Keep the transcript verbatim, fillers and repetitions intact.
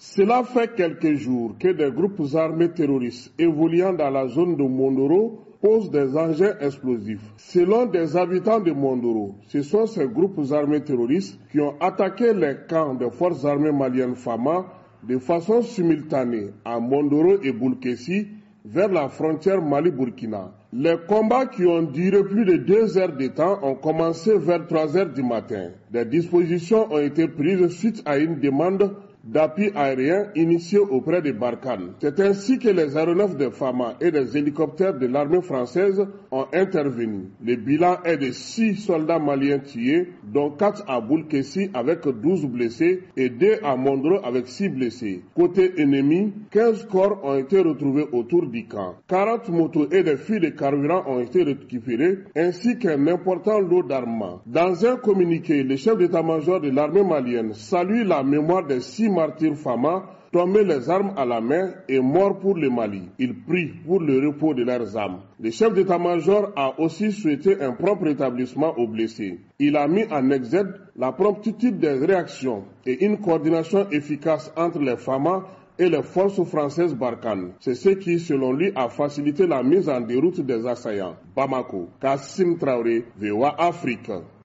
Cela fait quelques jours que des groupes armés terroristes évoluant dans la zone de Mondoro posent des engins explosifs. Selon des habitants de Mondoro, ce sont ces groupes armés terroristes qui ont attaqué les camps des forces armées maliennes Fama de façon simultanée à Mondoro et Boulkessi vers la frontière Mali-Burkina. Les combats qui ont duré plus de deux heures de temps ont commencé vers trois heures du matin. Des dispositions ont été prises suite à une demande d'appui aérien initié auprès de Barkhane. C'est ainsi que les aéronefs de Fama et des hélicoptères de l'armée française ont intervenu. Le bilan est de six soldats maliens tués, dont quatre à Boulkessi avec douze blessés et deux à Mondoro avec six blessés. Côté ennemi, quinze corps ont été retrouvés autour du camp. quarante motos et des fûts de carburant ont été récupérés, ainsi qu'un important lot d'armements. Dans un communiqué, le chef d'état-major de l'armée malienne salue la mémoire des six martyrs Fama tombés les armes à la main et morts pour le Mali. Il prie pour le repos de leurs âmes. Le chef d'état-major a aussi souhaité un propre rétablissement aux blessés. Il a mis en exergue la promptitude des réactions et une coordination efficace entre les Fama et les forces françaises Barkhane. C'est ce qui, selon lui, a facilité la mise en déroute des assaillants. Bamako, Kassim Traoré, V O A Afrique.